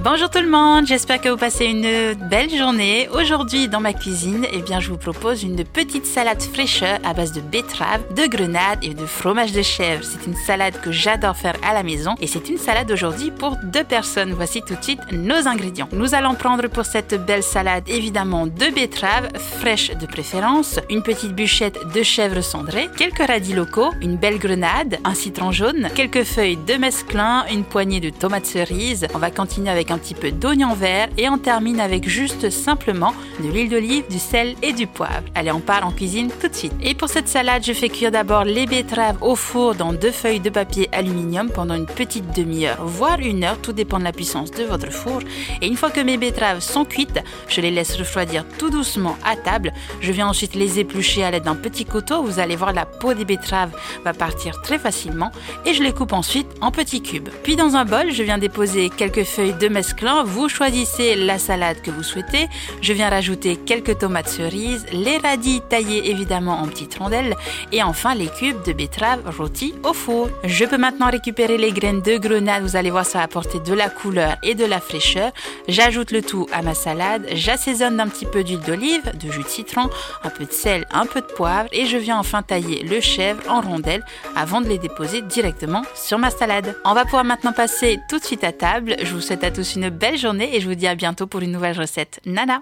Bonjour tout le monde, j'espère que vous passez une belle journée. Aujourd'hui dans ma cuisine, je vous propose une petite salade fraîcheur à base de betterave, de grenade et de fromage de chèvre. C'est une salade que j'adore faire à la maison et c'est une salade aujourd'hui pour 2 personnes. Voici tout de suite nos ingrédients. Nous allons prendre pour cette belle salade évidemment 2 betteraves, fraîches de préférence, une petite bûchette de chèvre cendrée, quelques radis locaux, une belle grenade, un citron jaune, quelques feuilles de mesclun, une poignée de tomates cerises. On va continuer avec un petit peu d'oignon vert et on termine avec juste simplement de l'huile d'olive, du sel et du poivre. Allez, on part en cuisine tout de suite. Et pour cette salade, je fais cuire d'abord les betteraves au four dans 2 feuilles de papier aluminium pendant une petite demi-heure, voire 1 heure, tout dépend de la puissance de votre four. Et une fois que mes betteraves sont cuites, je les laisse refroidir tout doucement à table. Je viens ensuite les éplucher à l'aide d'un petit couteau. Vous allez voir, la peau des betteraves va partir très facilement et je les coupe ensuite en petits cubes. Puis dans un bol, je viens déposer quelques feuilles de mesclun. Vous choisissez la salade que vous souhaitez. Je viens rajouter quelques tomates cerises, les radis taillés évidemment en petites rondelles et enfin les cubes de betteraves rôtis au four. Je peux maintenant récupérer les graines de grenade. Vous allez voir, ça va apporter de la couleur et de la fraîcheur. J'ajoute le tout à ma salade. J'assaisonne d'un petit peu d'huile d'olive, de jus de citron, un peu de sel, un peu de poivre et je viens enfin tailler le chèvre en rondelles avant de les déposer directement sur ma salade. On va pouvoir maintenant passer tout de suite à table. Je vous souhaite à tous une belle journée et je vous dis à bientôt pour une nouvelle recette. Nana!